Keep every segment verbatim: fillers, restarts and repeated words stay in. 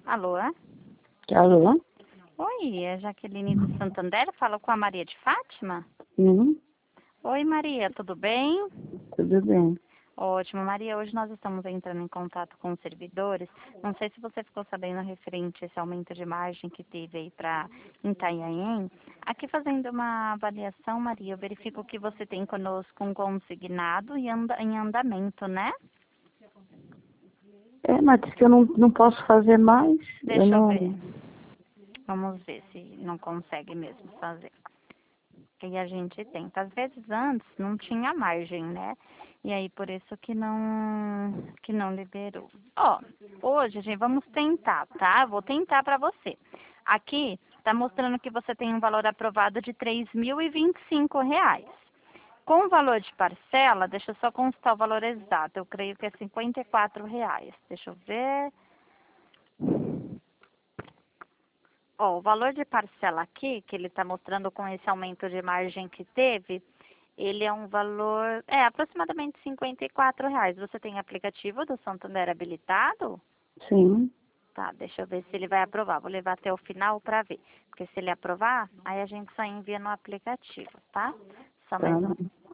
Alô? Alô? Oi, é Jaqueline do Santander, falo com a Maria de Fátima? Uhum, Oi, Maria, tudo bem? tudo bem. Ótimo, Maria, hoje nós estamos entrando em contato com os servidores. Não sei se você ficou sabendo referente a esse aumento de margem que teve aí para Itanhaém. Aqui fazendo uma avaliação, Maria, eu verifico que você tem conosco um consignado e anda, em andamento, né? É, mas diz que eu não, não posso fazer mais. Eu Deixa eu ver. não. Vamos ver se não consegue mesmo fazer. E a gente tenta. Às vezes antes não tinha margem, né? E aí por isso que não que não liberou. Ó, hoje, gente, vamos tentar, tá? Eu vou tentar para você. Aqui tá mostrando que você tem um valor aprovado de três mil e vinte e cinco reais. Com o valor de parcela, deixa eu só constar o valor exato. Eu creio que é cinquenta e quatro reais. Deixa eu ver. Ó, o valor de parcela aqui, que ele está mostrando com esse aumento de margem que teve, ele é um valor, é aproximadamente cinquenta e quatro reais. Você tem aplicativo do Santander habilitado? Sim, Tá, deixa eu ver se ele vai aprovar. Vou levar até o final para ver. Porque se ele aprovar, aí a gente só envia no aplicativo, tá? Só tá. mais um.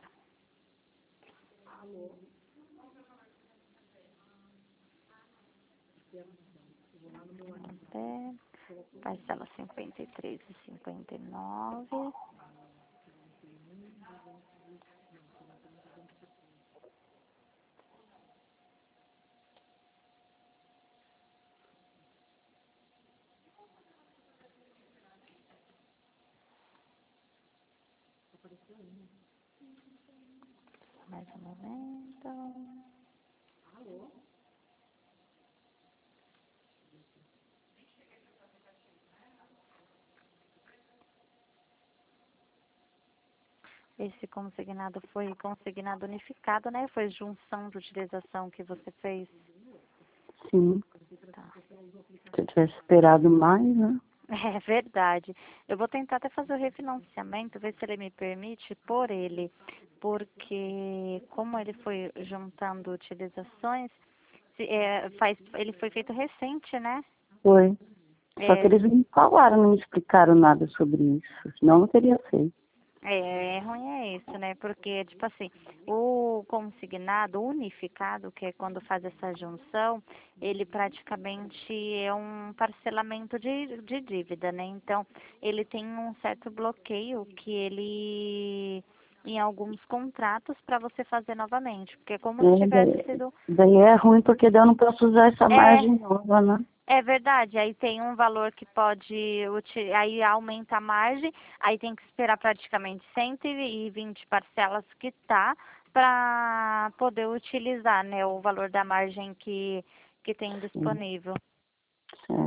Até parcela cinquenta e três e cinquenta e nove. Mais um momento. Esse consignado foi consignado unificado, né? Foi junção de utilização que você fez. Sim. Tá. Se eu tivesse esperado mais, né? É verdade. Eu vou tentar até fazer o refinanciamento, ver se ele me permite por ele, porque como ele foi juntando utilizações, se- é, faz, ele foi feito recente, né? Foi. Só que É, eles não me falaram, não me explicaram nada sobre isso. Senão eu não teria feito. É, é ruim é isso, né? Porque, tipo assim, o consignado unificado, que é quando faz essa junção, ele praticamente é um parcelamento de, de dívida, né? Então, ele tem um certo bloqueio que ele, em alguns contratos, para você fazer novamente. Porque é como se É, tivesse daí, sido. daí é ruim porque daí eu não posso usar essa É, margem nova, né? é verdade, aí tem um valor que pode, uti- aí aumenta a margem, aí tem que esperar praticamente cento e vinte parcelas que tá para poder utilizar, né, o valor da margem que, que tem Sim, disponível. certo.